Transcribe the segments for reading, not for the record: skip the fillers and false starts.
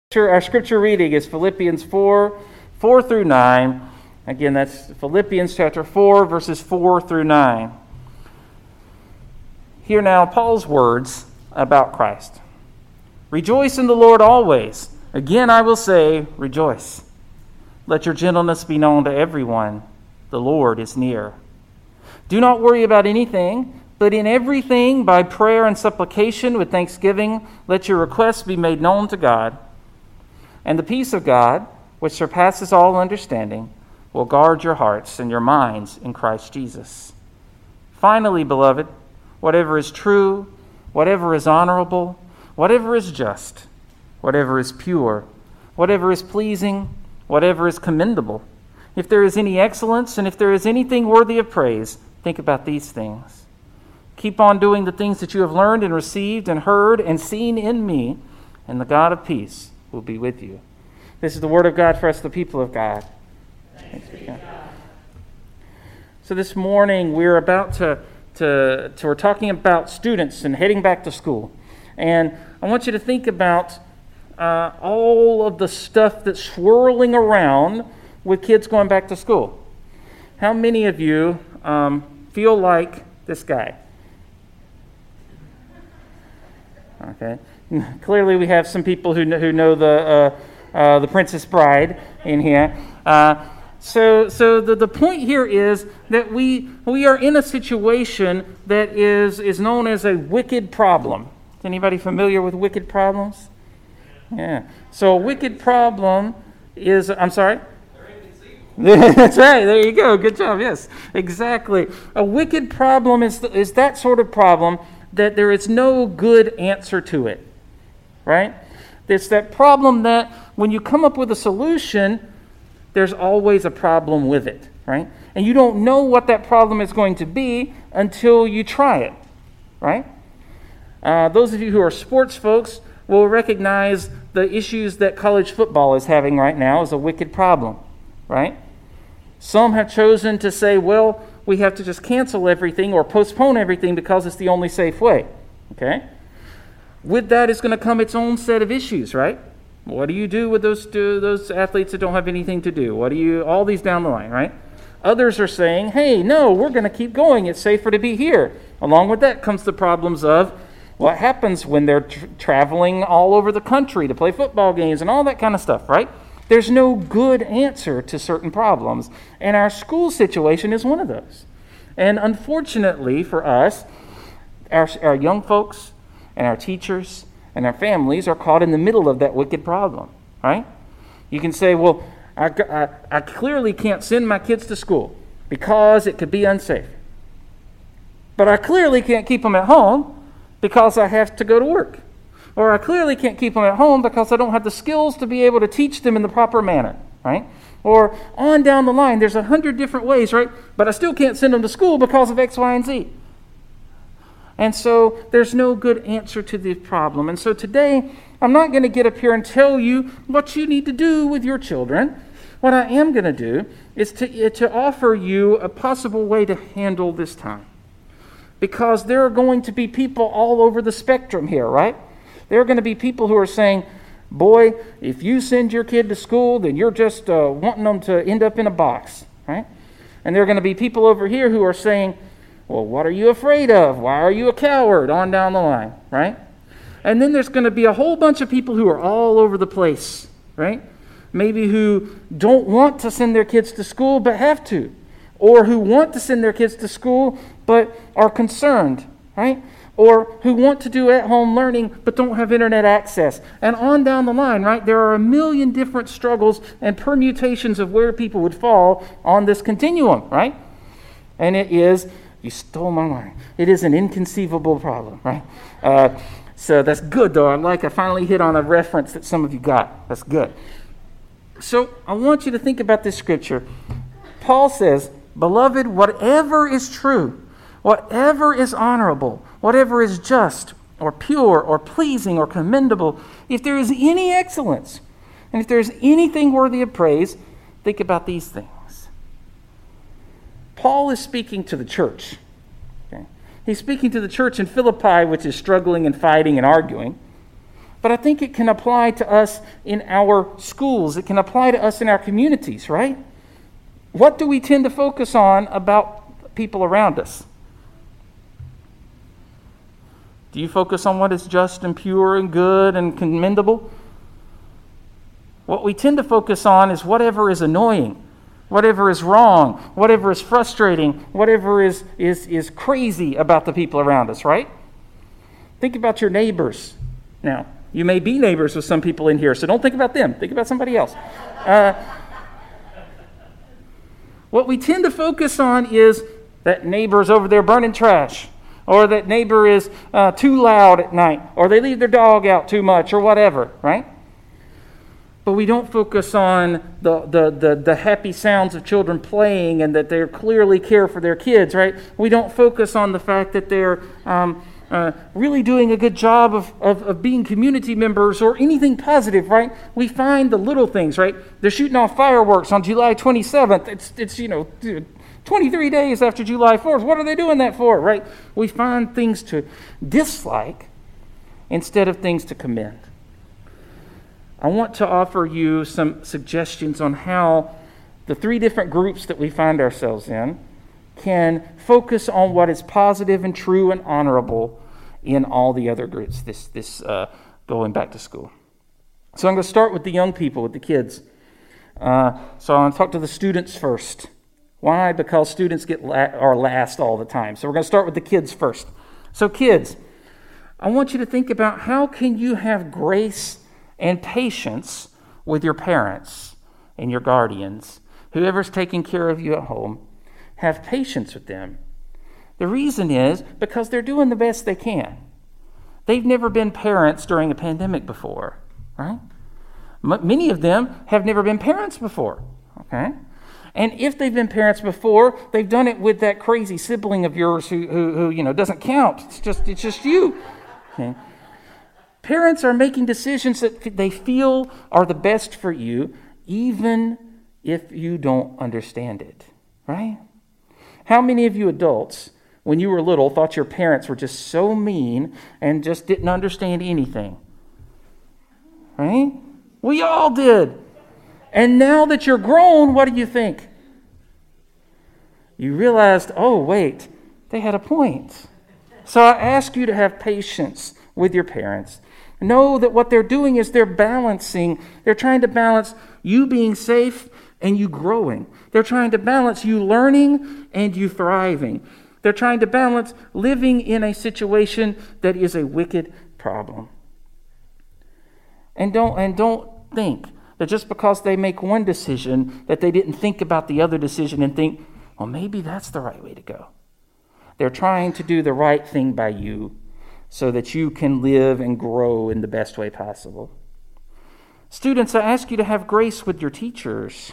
Our scripture reading is Philippians 4 through 9. Again, that's Philippians chapter 4, verses 4 through 9. Hear now Paul's words about Christ. Rejoice in the Lord always. Again, I will say, rejoice. Let your gentleness be known to everyone. The Lord is near. Do not worry about anything, but in everything, by prayer and supplication with thanksgiving, let your requests be made known to God. And the peace of God, which surpasses all understanding, will guard your hearts and your minds in Christ Jesus. Finally, beloved, whatever is true, whatever is honorable, whatever is just, whatever is pure, whatever is pleasing, whatever is commendable, if there is any excellence and if there is anything worthy of praise, think about these things. Keep on doing the things that you have learned and received and heard and seen in me, and the God of peace will be with you. This is the word of God for us, the people of God. Thanks be to God. So this morning we're about we're talking about students and heading back to school. And I want you to think about all of the stuff that's swirling around with kids going back to school. How many of you feel like this guy? Okay. Clearly, we have some people who know the Princess Bride in here. So the point here is that we are in a situation that is known as a wicked problem. Is anybody familiar with wicked problems? Yeah. So a wicked problem is, I'm sorry? That's right. There you go. Good job. Yes, exactly. A wicked problem is that sort of problem that there is no good answer to it. Right? It's that problem that when you come up with a solution, there's always a problem with it, right? And you don't know what that problem is going to be until you try it, right? Those of you who are sports folks will recognize the issues that college football is having right now as a wicked problem, right? Some have chosen to say, well, we have to just cancel everything or postpone everything because it's the only safe way, okay? With that is going to come its own set of issues, right? What do you do with those athletes that don't have anything to do? All these down the line, right? Others are saying, hey, no, we're going to keep going. It's safer to be here. Along with that comes the problems of what happens when they're traveling all over the country to play football games and all that kind of stuff, right? There's no good answer to certain problems. And our school situation is one of those. And unfortunately for us, our young folks and our teachers and our families are caught in the middle of that wicked problem, right? You can say, well, I clearly can't send my kids to school because it could be unsafe. But I clearly can't keep them at home because I have to go to work. Or I clearly can't keep them at home because I don't have the skills to be able to teach them in the proper manner, right? Or on down the line, there's 100 different ways, right? But I still can't send them to school because of X, Y, and Z. And so there's no good answer to the problem. And so today, I'm not going to get up here and tell you what you need to do with your children. What I am going to do is to offer you a possible way to handle this time. Because there are going to be people all over the spectrum here, right? There are going to be people who are saying, boy, if you send your kid to school, then you're just wanting them to end up in a box, right? And there are going to be people over here who are saying, well, what are you afraid of? Why are you a coward? On down the line, right? And then there's going to be a whole bunch of people who are all over the place, right? Maybe who don't want to send their kids to school but have to. Or who want to send their kids to school but are concerned, right? Or who want to do at-home learning but don't have internet access. And on down the line, right? There are a million different struggles and permutations of where people would fall on this continuum, right? And it is... You stole my line. It is an inconceivable problem, right? So that's good, though. I finally hit on a reference that some of you got. That's good. So I want you to think about this scripture. Paul says, beloved, whatever is true, whatever is honorable, whatever is just or pure or pleasing or commendable, if there is any excellence, and if there is anything worthy of praise, think about these things. Paul is speaking to the church. Okay? He's speaking to the church in Philippi, which is struggling and fighting and arguing. but I think it can apply to us in our schools. It can apply to us in our communities, right? What do we tend to focus on about people around us? Do you focus on what is just and pure and good and commendable? What we tend to focus on is whatever is annoying, whatever is wrong, whatever is frustrating, whatever is crazy about the people around us, right? Think about your neighbors. Now, you may be neighbors with some people in here, so don't think about them. Think about somebody else. What we tend to focus on is that neighbor's over there burning trash, or that neighbor is too loud at night, or they leave their dog out too much, or whatever, right? But we don't focus on the happy sounds of children playing and that they clearly care for their kids, right? We don't focus on the fact that they're really doing a good job of being community members or anything positive, right? We find the little things, right? They're shooting off fireworks on July 27th. It's 23 days after July 4th. What are they doing that for, right? We find things to dislike instead of things to commend. I want to offer you some suggestions on how the three different groups that we find ourselves in can focus on what is positive and true and honorable in all the other groups, this going back to school. So I'm going to start with the young people, with the kids. So I want to talk to the students first. Why? Because students are last all the time. So we're going to start with the kids first. So kids, I want you to think about how can you have grace and patience with your parents and your guardians, whoever's taking care of you at home. Have patience with them. The reason is because they're doing the best they can. They've never been parents during a pandemic before, right? Many of them have never been parents before, okay? And if they've been parents before, they've done it with that crazy sibling of yours who doesn't count. It's just you, okay? Parents are making decisions that they feel are the best for you, even if you don't understand it, right? How many of you adults, when you were little, thought your parents were just so mean and just didn't understand anything? Right? We all did. And now that you're grown, what do you think? You realized, oh, wait, they had a point. So I ask you to have patience with your parents. Know that what they're doing is they're trying to balance you being safe and you growing. They're trying to balance you learning and you thriving. They're trying to balance living in a situation that is a wicked problem. And don't think that just because they make one decision that they didn't think about the other decision and think, well, maybe that's the right way to go. They're trying to do the right thing by you so that you can live and grow in the best way possible. Students, I ask you to have grace with your teachers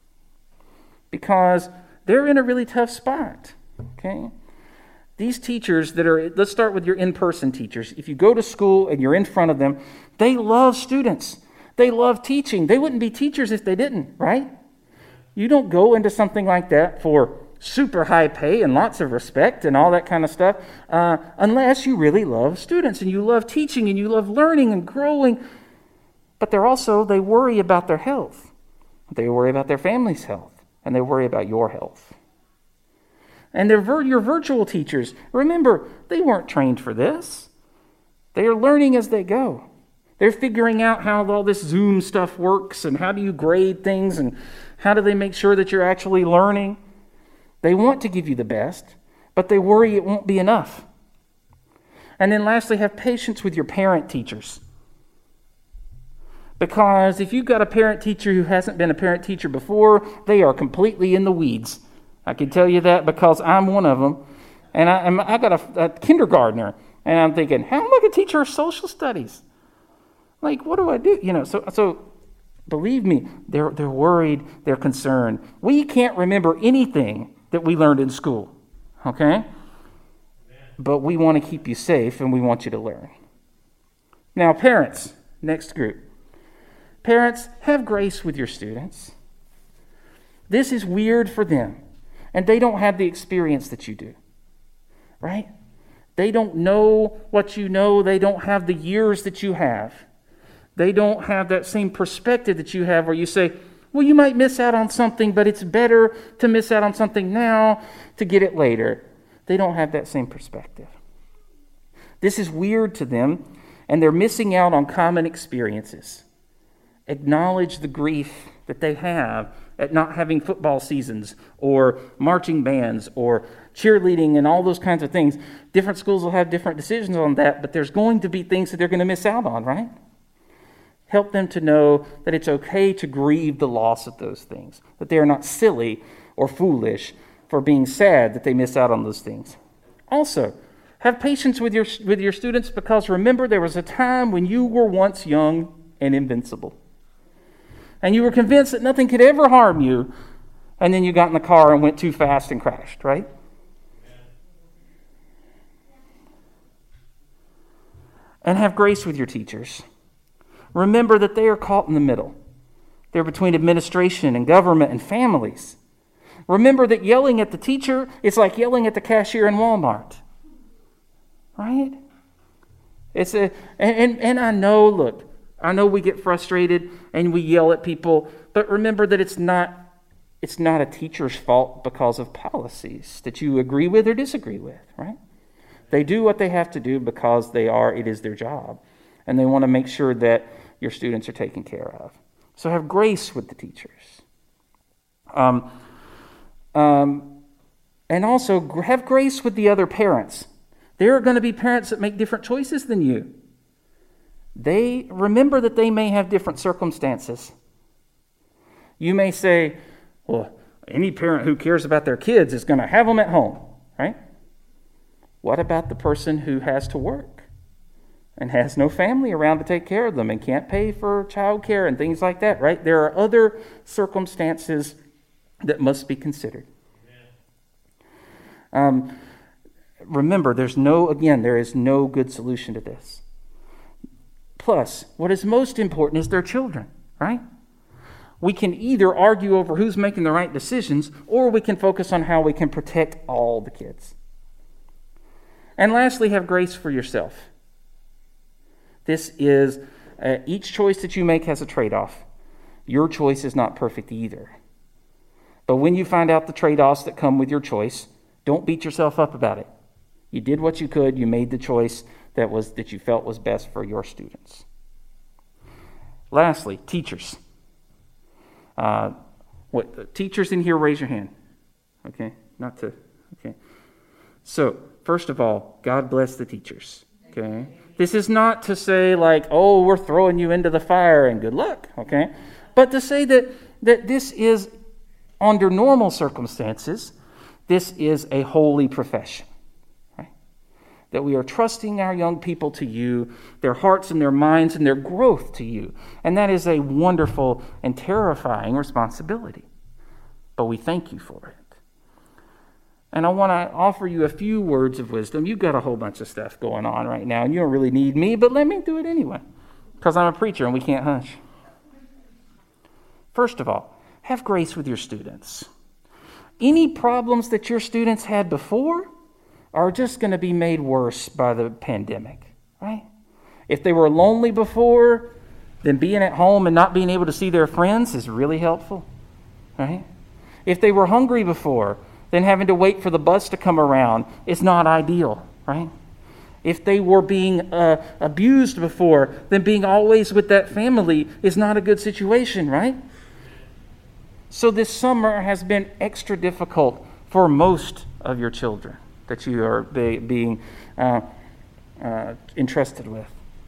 because they're in a really tough spot, okay? These teachers let's start with your in-person teachers. If you go to school and you're in front of them, they love students. They love teaching. They wouldn't be teachers if they didn't, right? You don't go into something like that for super high pay and lots of respect and all that kind of stuff unless you really love students and you love teaching and you love learning and growing. But they worry about their health. They worry about their family's health. And they worry about your health. And your virtual teachers, remember, they weren't trained for this. They are learning as they go. They're figuring out how all this Zoom stuff works and how do you grade things and how do they make sure that you're actually learning. They want to give you the best, but they worry it won't be enough. And then lastly, have patience with your parent teachers. Because if you've got a parent teacher who hasn't been a parent teacher before, they are completely in the weeds. I can tell you that because I'm one of them. And I got a kindergartner, and I'm thinking, how am I going to teach her social studies? Like, what do I do? So believe me, they're worried, they're concerned. We can't remember anything that we learned in school, okay? But we want to keep you safe, and we want you to learn. Now, parents, next group. Parents, have grace with your students. This is weird for them, and they don't have the experience that you do, right? They don't know what you know. They don't have the years that you have. They don't have that same perspective that you have where you say, well, you might miss out on something, but it's better to miss out on something now to get it later. They don't have that same perspective. This is weird to them, and they're missing out on common experiences. Acknowledge the grief that they have at not having football seasons or marching bands or cheerleading and all those kinds of things. Different schools will have different decisions on that, but there's going to be things that they're going to miss out on, right? Help them to know that it's okay to grieve the loss of those things, that they are not silly or foolish for being sad that they miss out on those things. Also, have patience with your students, because remember, there was a time when you were once young and invincible. And you were convinced that nothing could ever harm you, and then you got in the car and went too fast and crashed, right? And have grace with your teachers. Remember that they are caught in the middle. They're between administration and government and families. Remember that yelling at the teacher is like yelling at the cashier in Walmart. Right? And I know, look, I know we get frustrated and we yell at people, but remember that it's not a teacher's fault because of policies that you agree with or disagree with, right? They do what they have to do because it is their job. And they want to make sure that your students are taken care of. So have grace with the teachers. And also have grace with the other parents. There are going to be parents that make different choices than you. They remember that they may have different circumstances. You may say, well, any parent who cares about their kids is going to have them at home, right? What about the person who has to work and has no family around to take care of them and can't pay for child care and things like that, right? There are other circumstances that must be considered. Remember, there is no good solution to this. Plus, what is most important is their children, right? We can either argue over who's making the right decisions, or we can focus on how we can protect all the kids. And lastly, have grace for yourself. This is, each choice that you make has a trade-off. Your choice is not perfect either. But when you find out the trade-offs that come with your choice, don't beat yourself up about it. You did what you could. You made the choice that you felt was best for your students. Lastly, teachers. Teachers in here, raise your hand. Okay, okay. So, first of all, God bless the teachers. Okay, this is not to say like, oh, we're throwing you into the fire and good luck. Okay, but to say that this is under normal circumstances, this is a holy profession. That we are trusting our young people to you, their hearts and their minds and their growth to you. And that is a wonderful and terrifying responsibility. But we thank you for it. And I want to offer you a few words of wisdom. You've got a whole bunch of stuff going on right now, and you don't really need me, but let me do it anyway, because I'm a preacher and we can't hush. First of all, have grace with your students. Any problems that your students had before are just going to be made worse by the pandemic, right? If they were lonely before, then being at home and not being able to see their friends is really helpful, right? If they were hungry before, then having to wait for the bus to come around is not ideal, right? If they were being abused before, then being always with that family is not a good situation, right? So this summer has been extra difficult for most of your children that you are being entrusted with.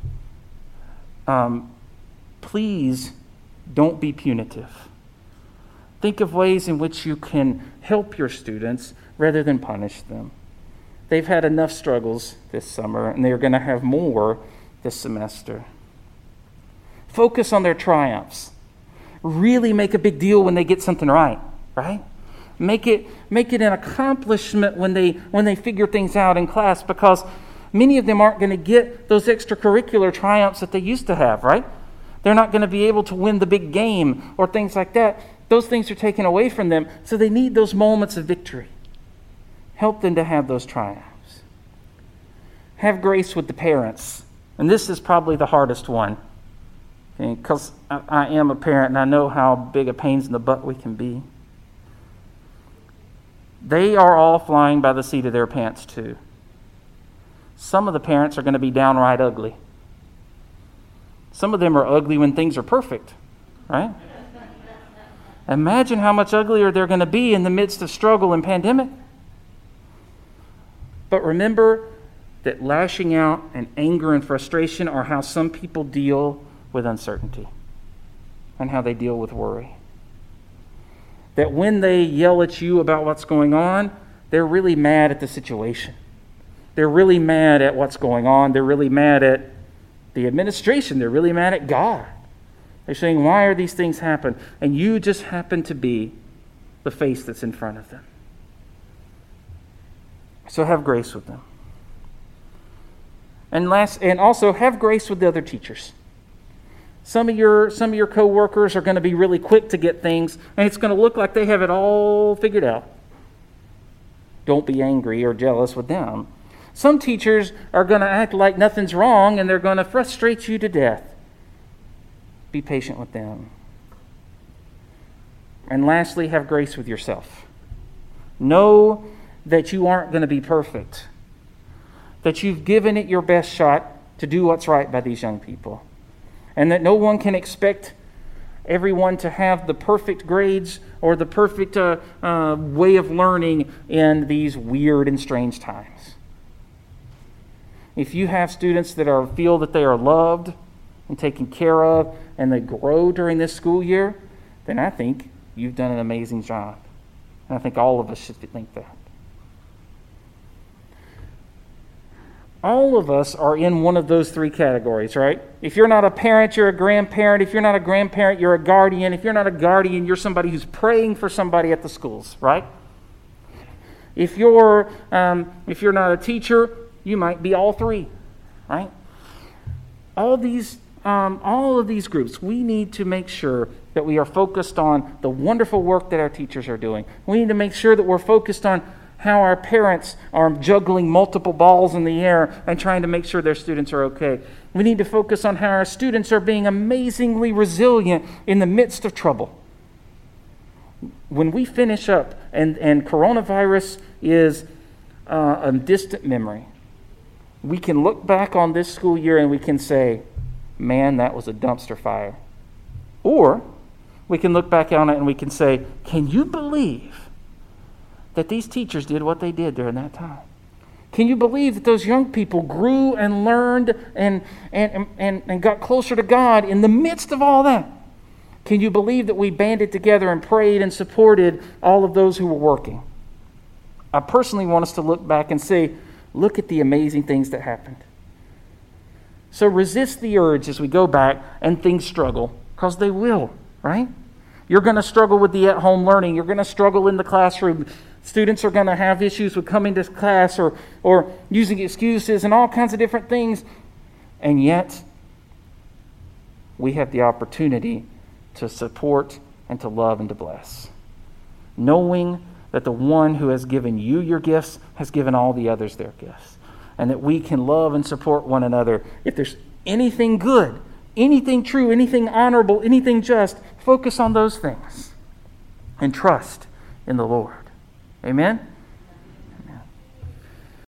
Please don't be punitive. Think of ways in which you can help your students rather than punish them. They've had enough struggles this summer, and they're going to have more this semester. Focus on their triumphs. Really make a big deal when they get something right? Make it an accomplishment when they figure things out in class, because many of them aren't going to get those extracurricular triumphs that they used to have, right? They're not going to be able to win the big game or things like that. Those things are taken away from them, so they need those moments of victory. Help them to have those triumphs. Have grace with the parents. And this is probably the hardest one. Because I am a parent and I know how big a pains in the butt we can be. They are all flying by the seat of their pants too. Some of the parents are going to be downright ugly. Some of them are ugly when things are perfect, right? Imagine how much uglier they're going to be in the midst of struggle and pandemic. But remember that lashing out and anger and frustration are how some people deal with uncertainty and how they deal with worry. That when they yell at you about what's going on, they're really mad at the situation. They're really mad at what's going on. They're really mad at the administration. They're really mad at God. They're saying, why are these things happening? And you just happen to be the face that's in front of them. So have grace with them. And also have grace with the other teachers. Some of your co-workers are going to be really quick to get things, and it's going to look like they have it all figured out. Don't be angry or jealous with them. Some teachers are going to act like nothing's wrong, and they're going to frustrate you to death. Be patient with them. And lastly, have grace with yourself. Know that you aren't going to be perfect. That you've given it your best shot to do what's right by these young people. And that no one can expect everyone to have the perfect grades or the perfect way of learning in these weird and strange times. If you have students that feel that they are loved and taken care of and they grow during this school year, then I think you've done an amazing job. And I think all of us should think that. All of us are in one of those three categories, right? If you're not a parent, you're a grandparent. If you're not a grandparent, you're a guardian. If you're not a guardian, you're somebody who's praying for somebody at the schools, right? If you're not a teacher, you might be all three, right? All of these groups, we need to make sure that we are focused on the wonderful work that our teachers are doing. We need to make sure that we're focused on how our parents are juggling multiple balls in the air and trying to make sure their students are okay. We need to focus on how our students are being amazingly resilient in the midst of trouble. When we finish up and coronavirus is a distant memory, we can look back on this school year and we can say, man, that was a dumpster fire. Or we can look back on it and we can say, can you believe that these teachers did what they did during that time? Can you believe that those young people grew and learned and got closer to God in the midst of all that? Can you believe that we banded together and prayed and supported all of those who were working? I personally want us to look back and say, look at the amazing things that happened. So resist the urge as we go back and things struggle, because they will, right? You're going to struggle with the at-home learning. You're going to struggle in the classroom. Students are going to have issues with coming to class or using excuses and all kinds of different things. And yet, we have the opportunity to support and to love and to bless. Knowing that the one who has given you your gifts has given all the others their gifts. And that we can love and support one another. If there's anything good, anything true, anything honorable, anything just, focus on those things. And trust in the Lord. Amen?